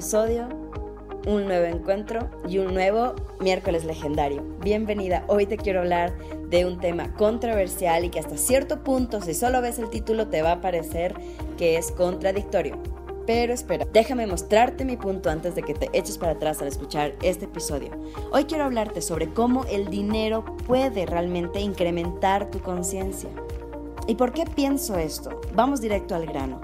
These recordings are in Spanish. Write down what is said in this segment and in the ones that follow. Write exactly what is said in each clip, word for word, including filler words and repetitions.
episodio, un nuevo encuentro y un nuevo miércoles legendario. Bienvenida, hoy te quiero hablar de un tema controversial y que hasta cierto punto, si solo ves el título, te va a parecer que es contradictorio. Pero espera, déjame mostrarte mi punto antes de que te eches para atrás al escuchar este episodio. Hoy quiero hablarte sobre cómo el dinero puede realmente incrementar tu conciencia. ¿Y por qué pienso esto? Vamos directo al grano.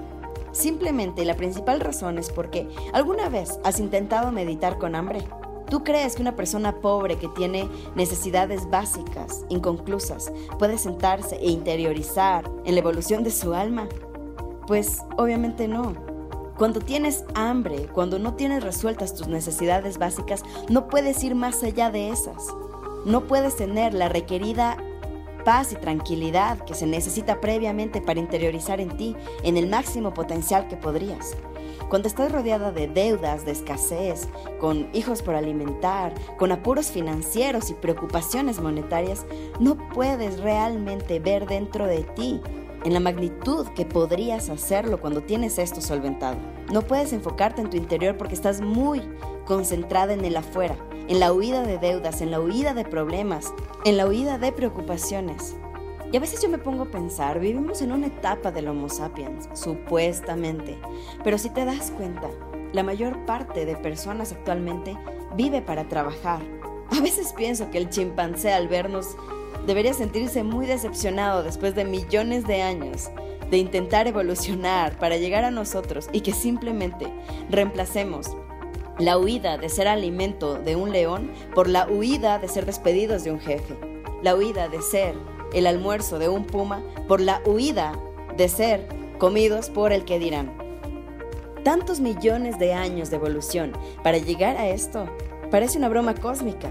Simplemente la principal razón es porque ¿alguna vez has intentado meditar con hambre? ¿Tú crees que una persona pobre que tiene necesidades básicas, inconclusas, puede sentarse e interiorizar en la evolución de su alma? Pues obviamente no. Cuando tienes hambre, cuando no tienes resueltas tus necesidades básicas, no puedes ir más allá de esas. No puedes tener la requerida paz y tranquilidad que se necesita previamente para interiorizar en ti en el máximo potencial que podrías. Cuando estás rodeada de deudas, de escasez, con hijos por alimentar, con apuros financieros y preocupaciones monetarias, no puedes realmente ver dentro de ti en la magnitud que podrías hacerlo cuando tienes esto solventado. No puedes enfocarte en tu interior porque estás muy concentrada en el afuera, en la huida de deudas, en la huida de problemas, en la huida de preocupaciones. Y a veces yo me pongo a pensar, vivimos en una etapa del Homo sapiens, supuestamente, pero si te das cuenta, la mayor parte de personas actualmente vive para trabajar. A veces pienso que el chimpancé al vernos debería sentirse muy decepcionado después de millones de años de intentar evolucionar para llegar a nosotros y que simplemente reemplacemos la huida de ser alimento de un león por la huida de ser despedidos de un jefe, la huida de ser el almuerzo de un puma por la huida de ser comidos por el que dirán. Tantos millones de años de evolución para llegar a esto parece una broma cósmica.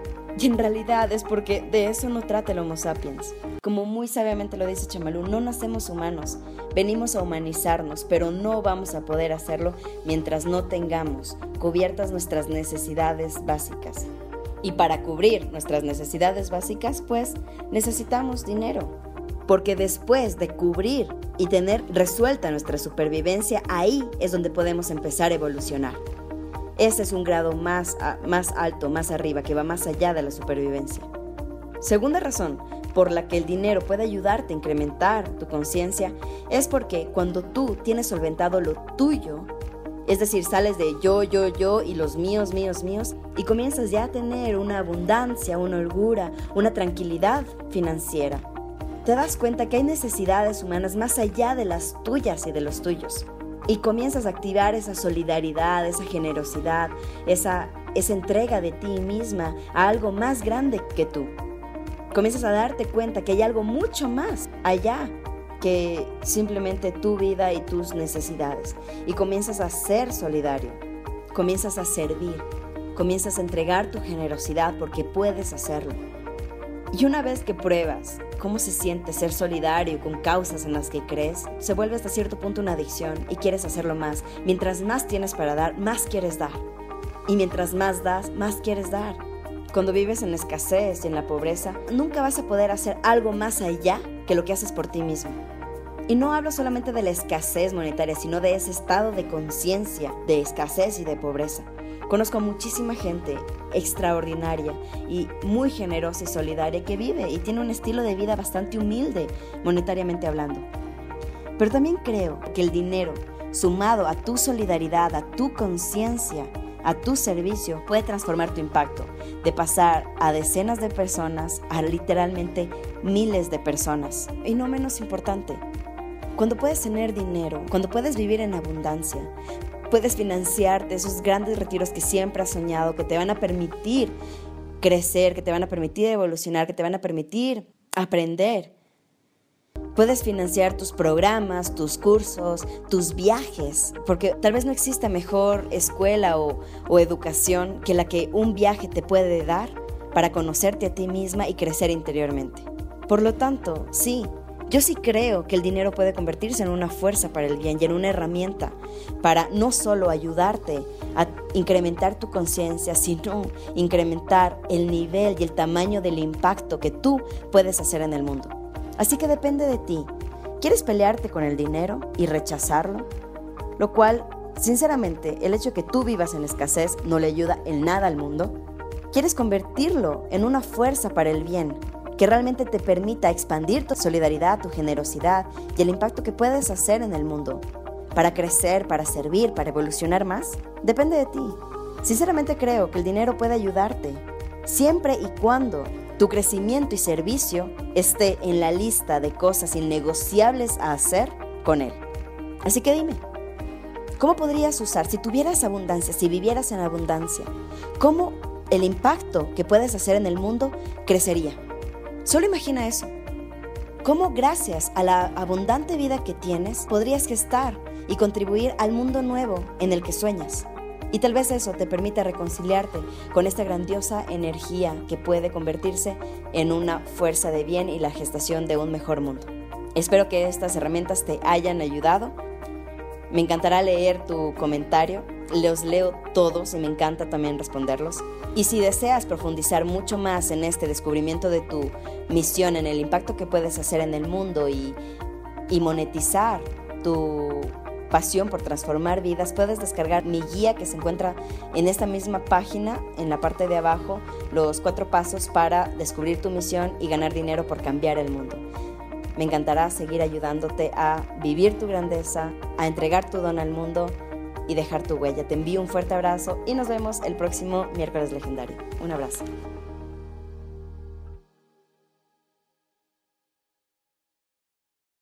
Y en realidad es porque de eso no trata el Homo sapiens. Como muy sabiamente lo dice Chamalú, no nacemos humanos, venimos a humanizarnos, pero no vamos a poder hacerlo mientras no tengamos cubiertas nuestras necesidades básicas. Y para cubrir nuestras necesidades básicas, pues necesitamos dinero. Porque después de cubrir y tener resuelta nuestra supervivencia, ahí es donde podemos empezar a evolucionar. Ese es un grado más, más alto, más arriba, que va más allá de la supervivencia. Segunda razón por la que el dinero puede ayudarte a incrementar tu conciencia es porque cuando tú tienes solventado lo tuyo, es decir, sales de yo, yo, yo y los míos, míos, míos, y comienzas ya a tener una abundancia, una holgura, una tranquilidad financiera, te das cuenta que hay necesidades humanas más allá de las tuyas y de los tuyos. Y comienzas a activar esa solidaridad, esa generosidad, esa, esa entrega de ti misma a algo más grande que tú. Comienzas a darte cuenta que hay algo mucho más allá que simplemente tu vida y tus necesidades. Y comienzas a ser solidario, comienzas a servir, comienzas a entregar tu generosidad porque puedes hacerlo. Y una vez que pruebas cómo se siente ser solidario con causas en las que crees, se vuelve hasta cierto punto una adicción y quieres hacerlo más. Mientras más tienes para dar, más quieres dar. Y mientras más das, más quieres dar. Cuando vives en la escasez y en la pobreza, nunca vas a poder hacer algo más allá que lo que haces por ti mismo. Y no hablo solamente de la escasez monetaria, sino de ese estado de conciencia, de escasez y de pobreza. Conozco a muchísima gente extraordinaria y muy generosa y solidaria que vive y tiene un estilo de vida bastante humilde, monetariamente hablando. Pero también creo que el dinero, sumado a tu solidaridad, a tu conciencia, a tu servicio, puede transformar tu impacto, de pasar a decenas de personas a literalmente miles de personas. Y no menos importante, cuando puedes tener dinero, cuando puedes vivir en abundancia, puedes financiarte esos grandes retiros que siempre has soñado, que te van a permitir crecer, que te van a permitir evolucionar, que te van a permitir aprender. Puedes financiar tus programas, tus cursos, tus viajes, porque tal vez no exista mejor escuela o, o educación que la que un viaje te puede dar para conocerte a ti misma y crecer interiormente. Por lo tanto, sí, yo sí creo que el dinero puede convertirse en una fuerza para el bien y en una herramienta para no solo ayudarte a incrementar tu conciencia, sino incrementar el nivel y el tamaño del impacto que tú puedes hacer en el mundo. Así que depende de ti. ¿Quieres pelearte con el dinero y rechazarlo? Lo cual Sinceramente, el hecho de que tú vivas en escasez no le ayuda en nada al mundo. Quieres convertirlo en una fuerza para el bien, que realmente te permita expandir tu solidaridad, tu generosidad y el impacto que puedes hacer en el mundo. Para crecer, para servir, para evolucionar más, depende de ti. Sinceramente creo que el dinero puede ayudarte, siempre y cuando tu crecimiento y servicio esté en la lista de cosas innegociables a hacer con él. Así que dime, ¿cómo podrías usar, si tuvieras abundancia, si vivieras en abundancia, cómo el impacto que puedes hacer en el mundo crecería? Solo imagina eso. ¿Cómo gracias a la abundante vida que tienes podrías gestar y contribuir al mundo nuevo en el que sueñas? Y tal vez eso te permita reconciliarte con esta grandiosa energía que puede convertirse en una fuerza de bien y la gestación de un mejor mundo. Espero que estas herramientas te hayan ayudado. Me encantará leer tu comentario, los leo todos y me encanta también responderlos. Y si deseas profundizar mucho más en este descubrimiento de tu misión, en el impacto que puedes hacer en el mundo y, y monetizar tu pasión por transformar vidas, puedes descargar mi guía que se encuentra en esta misma página, en la parte de abajo, los cuatro pasos para descubrir tu misión y ganar dinero por cambiar el mundo. Me encantará seguir ayudándote a vivir tu grandeza, a entregar tu don al mundo y dejar tu huella. Te envío un fuerte abrazo y nos vemos el próximo miércoles legendario. Un abrazo.